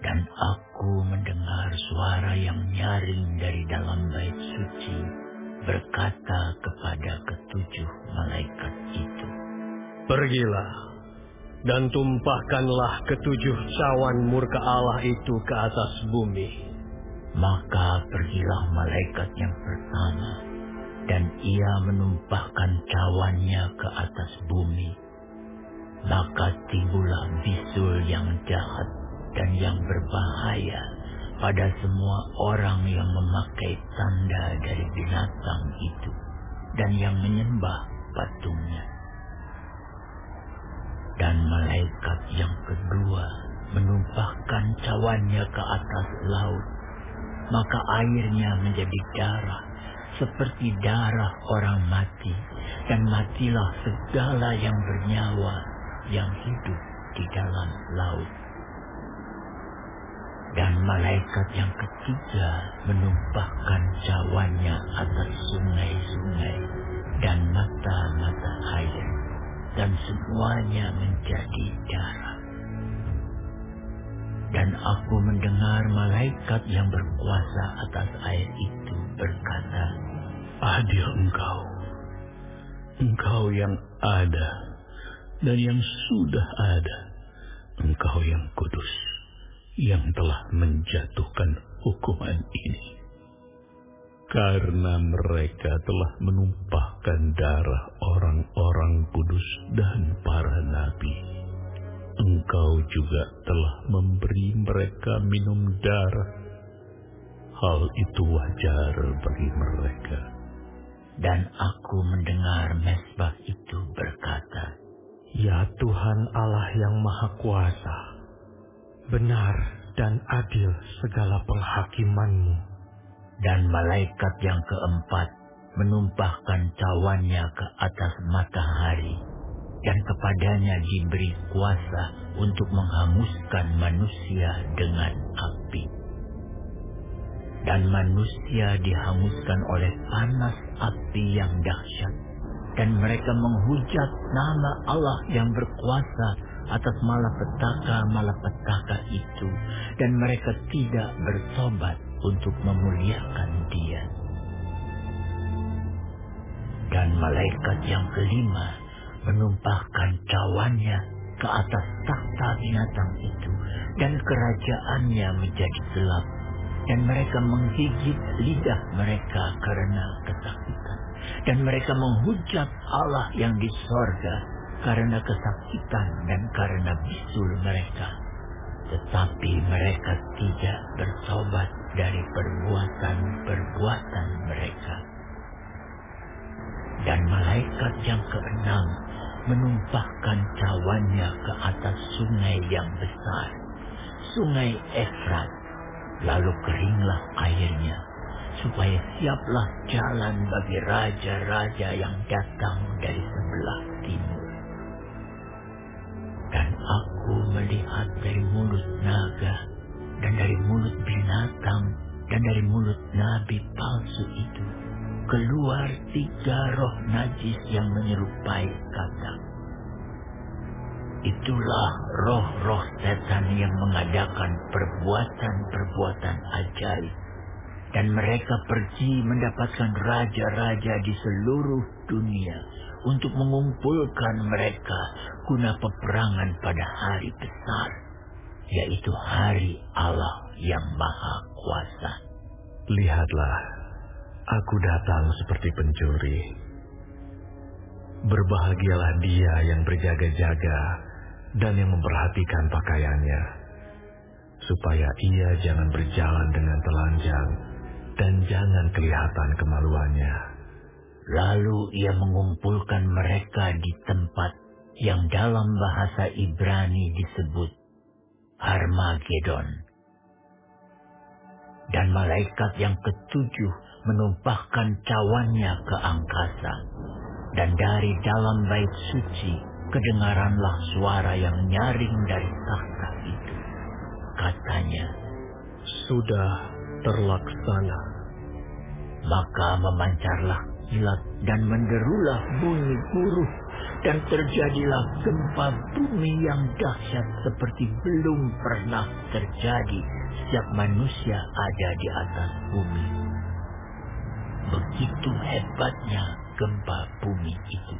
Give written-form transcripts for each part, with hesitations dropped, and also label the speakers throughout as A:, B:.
A: Dan aku mendengar suara yang nyaring dari dalam bait suci berkata kepada ketujuh malaikat itu,
B: "Pergilah dan tumpahkanlah ketujuh cawan murka Allah itu ke atas bumi."
A: Maka pergilah malaikat yang pertama, dan ia menumpahkan cawannya ke atas bumi. Maka timbullah bisul yang jahat dan yang berbahaya pada semua orang yang memakai tanda dari binatang itu dan yang menyembah patungnya. Dan malaikat yang kedua menumpahkan cawannya ke atas laut, maka airnya menjadi darah seperti darah orang mati, dan matilah segala yang bernyawa yang hidup di dalam laut. Dan malaikat yang ketiga menumpahkan cawannya atas sungai-sungai dan mata-mata air, dan semuanya menjadi darah. Dan aku mendengar malaikat yang berkuasa atas air itu berkata,
C: "Adil Engkau yang ada dan yang sudah ada, Engkau yang kudus, yang telah menjatuhkan hukuman ini. Karena mereka telah menumpahkan darah orang-orang kudus dan para nabi, Engkau juga telah memberi mereka minum darah. Hal itu wajar bagi mereka."
A: Dan aku mendengar mesbah itu berkata,
D: "Ya Tuhan Allah yang Maha Kuasa, benar dan adil segala penghakiman-Mu."
A: Dan malaikat yang keempat menumpahkan cawannya ke atas matahari, dan kepadanya diberi kuasa untuk menghanguskan manusia dengan api. Dan manusia dihanguskan oleh panas api yang dahsyat, dan mereka menghujat nama Allah yang berkuasa atas malapetaka-malapetaka itu, dan mereka tidak bertobat untuk memuliakan Dia. Dan malaikat yang kelima menumpahkan cawannya ke atas takhta binatang itu, dan kerajaannya menjadi gelap, dan mereka menggigit lidah mereka karena kesakitan, dan mereka menghujat Allah yang di sorga karena kesakitan dan karena bisul mereka. Tetapi mereka tidak bertobat dari perbuatan-perbuatan mereka. Dan malaikat yang keenam menumpahkan cawannya ke atas sungai yang besar, sungai Efrat. Lalu keringlah airnya, supaya siaplah jalan bagi raja-raja yang datang dari sebelah timur. Dan aku melihat dari mulut naga, dan dari mulut binatang, dan dari mulut nabi palsu itu, keluar 3 roh najis yang menyerupai katak. Itulah roh-roh setan yang mengadakan perbuatan-perbuatan ajaib. Dan mereka pergi mendapatkan raja-raja di seluruh dunia untuk mengumpulkan mereka guna peperangan pada hari besar, yaitu hari Allah yang Maha Kuasa.
C: Lihatlah, aku datang seperti pencuri. Berbahagialah dia yang berjaga-jaga dan yang memperhatikan pakaiannya, supaya ia jangan berjalan dengan telanjang dan jangan kelihatan kemaluannya.
A: Lalu ia mengumpulkan mereka di tempat yang dalam bahasa Ibrani disebut Harmagedon. Dan malaikat yang ketujuh menumpahkan cawannya ke angkasa, dan dari dalam bait suci kedengaranlah suara yang nyaring dari takhta itu. Katanya,
B: "Sudah terlaksana."
A: Maka memancarlah kilat dan menderulah bunyi guruh, dan terjadilah gempa bumi yang dahsyat seperti belum pernah terjadi sejak manusia ada di atas bumi. Begitu hebatnya gempa bumi itu.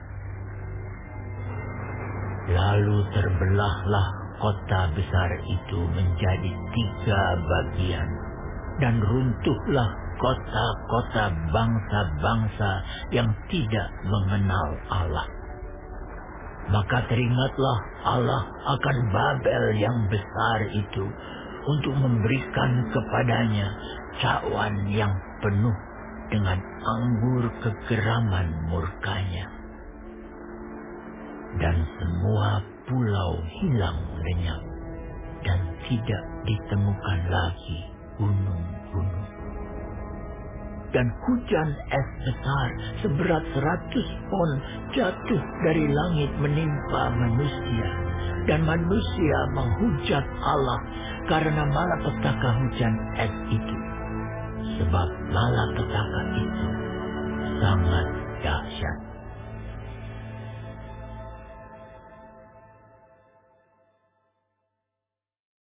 A: Lalu terbelahlah kota besar itu menjadi 3 bagian, dan runtuhlah kota-kota bangsa-bangsa yang tidak mengenal Allah. Maka teringatlah Allah akan Babel yang besar itu untuk memberikan kepadanya cawan yang penuh dengan anggur kegeraman murkanya. Dan semua pulau hilang lenyap, dan tidak ditemukan lagi gunung-gunung. Dan hujan es besar seberat 100 pon jatuh dari langit menimpa manusia. Dan manusia menghujat Allah karena malapetaka hujan es itu. Sebab malapetaka itu sangat dahsyat.